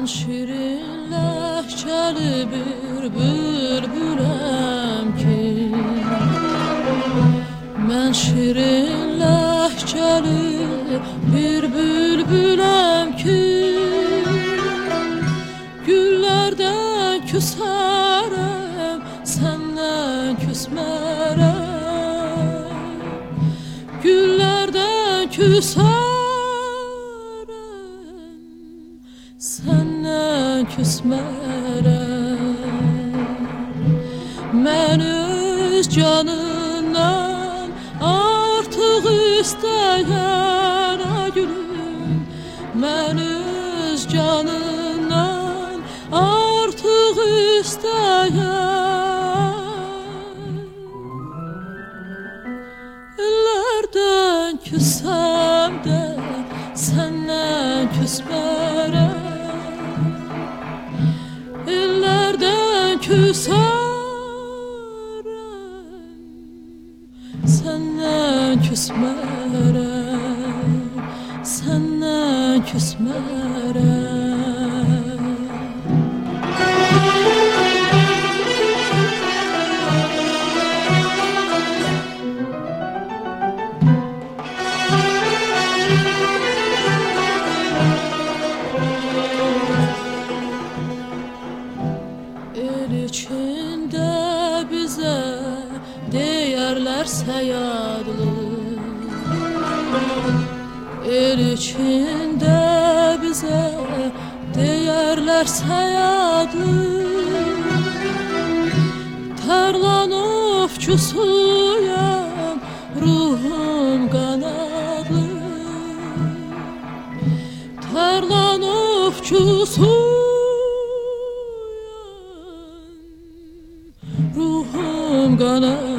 Mən şirin ləhcəli bir bülbüləm ki, mən şirin ləhcəli bir bülbüləm ki, güllərdən küsərəm, səndən küsmərəm. Güllərdən küsərəm, səndən küsmərəm. Mən öz canından artıq istəyən gülüm, mən öz canından artıq istəyən. Ellərdən küssəm də səndən küsmərəm. Ellərdən küsərəm, səndən küsmərəm, səndən küsmərəm. İçində bizə deyərlər səyadlı, el içində bizə deyərlər səyadlı. Tərlan ovçusuyam, ruhum qanadlı. Tərlan ovçusuyam, ruhum qanadlı.